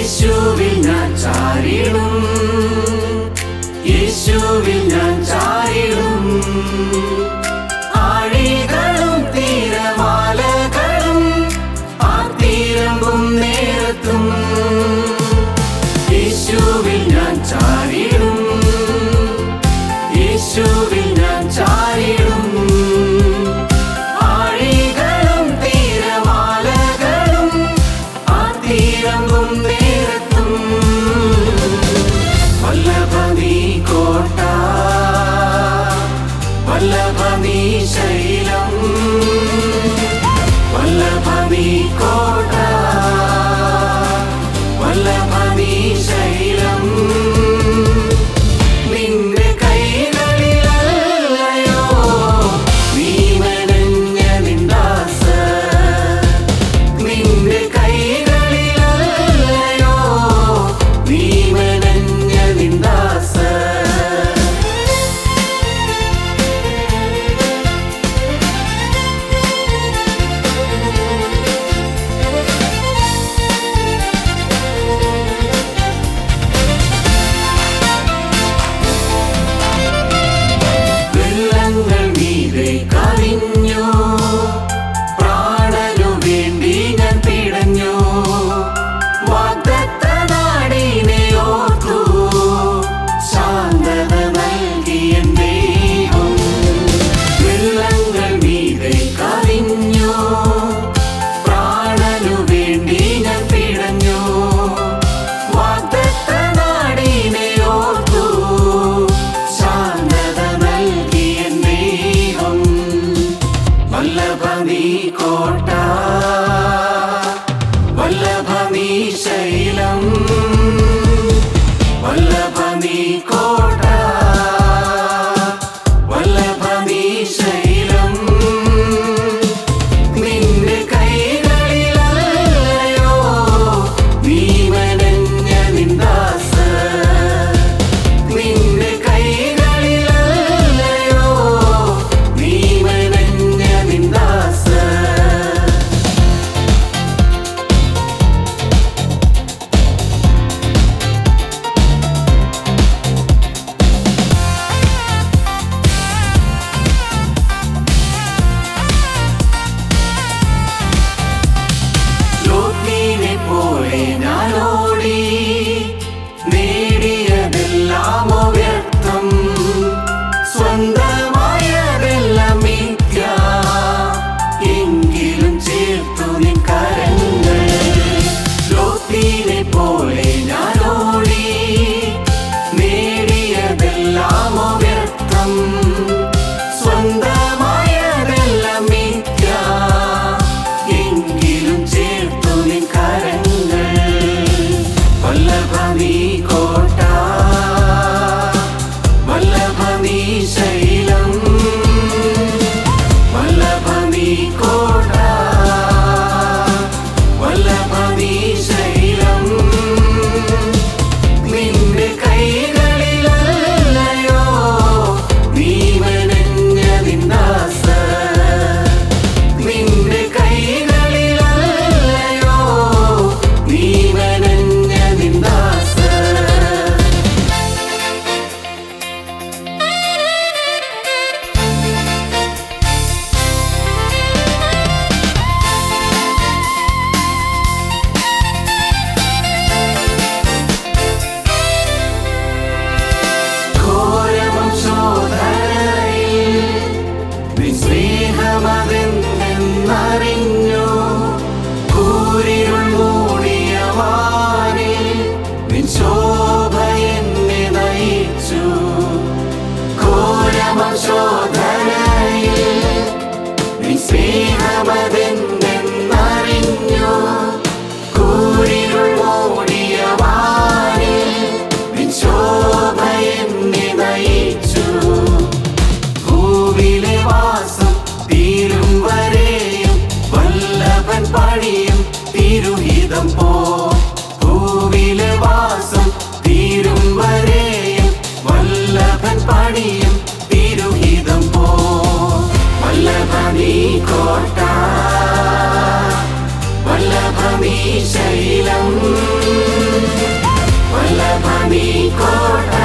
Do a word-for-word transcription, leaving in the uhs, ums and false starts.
യേശുവിൽ ഞാൻ ചാരിടും, യേശുവിൽ ഞാൻ ചാരിടും. ആഴികളും തീരമാലകളും ആർത്തിരമ്പും നേരത്തും യേശുവിൽ ഞാൻ ചാരിടും, യേശുവിൽ ഞാൻ ചാരിടും. ആഴികളും തീരമാലകളും ആർത്തിരമ്പും നേരത്തും വല്ലഭ നീ കോട്ട, വല്ലഭ നീ ശൈലം, വല്ലഭ നീ കോട്ട, വല്ലഭ നീ ശൈലം. നിന്റെ കൈകളിലല്ലയോ നീ മെനഞ്ഞ നിന്ദാസ, നിന്റെ കൈകളിലല്ലയോ നീ മെനഞ്ഞ നിന്ദാസ. വെള്ളങ്ങൾ മീതെ കവിഞ്ഞു, പ്രാണനു വേണ്ടി ഞാൻ പിടഞ്ഞു. വാഗ്ദത്ത നാടിനെ ഓർത്തു ശാന്തത നൽകിയ ദൈവം. വെള്ളങ്ങൾ മീതെ കവിഞ്ഞു, പ്രാണനു വേണ്ടി ഞാൻ പിടഞ്ഞു. വാഗ്ദത്ത നാടിനെ ഓർത്തു ശാന്തത നൽകിയ ദൈവം. വല്ലഭ നീ കോട്ട, വല്ലഭ നീ ശൈലം, വല്ലഭ നീ കോട്ട, വല്ലഭ നീ ശൈലം. നിന്റെ കൈകളിലല്ലയോ നീ മെനഞ്ഞ നിന്ദാസ, നിന്റെ കൈകളിലല്ലയോ നീ മെനഞ്ഞ നിന്ദാസ. ലോത്തിനെ പോലെ ഞാൻ ഓടി, നേടിയതെല്ലാം വ്യർത്ഥം, സ്വന്തമായതെല്ലാം മിഥ്യ. എങ്കിലും ചേർത്തു നിൻ കരങ്ങൾ. ലോത്തിനെ പോലെ ഞാൻ ഓടി, നേടിയതെല്ലാം വ്യർത്ഥം, സ്വന്തമായതെല്ലാം മിഥ്യ. എങ്കിലും ചേർത്തു നിൻ കരങ്ങൾ. വല്ലഭ നീ കോട്ട, വല്ലഭ നീ ശൈലം, വല്ലഭ നീ കോട്ട, വല്ലഭ നീ ശൈലം. നിന്റെ കൈകളിലല്ലയോ നീ മെനഞ്ഞ നിന്ദാസ, നിന്റെ കൈകളിലല്ലയോ നീ മെനഞ്ഞ നിന്ദാസ. ഘോരവംശോധരയിൽ നിൻ സ്നേഹമതെന്തെന്നറിഞ്ഞു. കൂരിരുൾ മൂടിയ വാനിൽ നിൻ ശോഭ എന്നെ നയിച്ചു. ഘോരവംശോധരയിൽ നിൻ സ്നേഹമതെന്തെന്നറിഞ്ഞു. കൂരിരുൾ മൂടിയ വാനിൽ നിൻ ശോഭ എന്നെ നയിച്ചു. ഭൂവിലെ വാസം തീരും വരെയും വല്ലഭൻ പണിയും തിരുഹിതം പോ. ഭൂവിലെ വാസം തീരും വരെയും വല്ലഭൻ പണിയും തിരുഹിതം പോ. വല്ലഭ നീ കോട്ട, വല്ലഭ നീ ശൈലം. നീ കോട്ട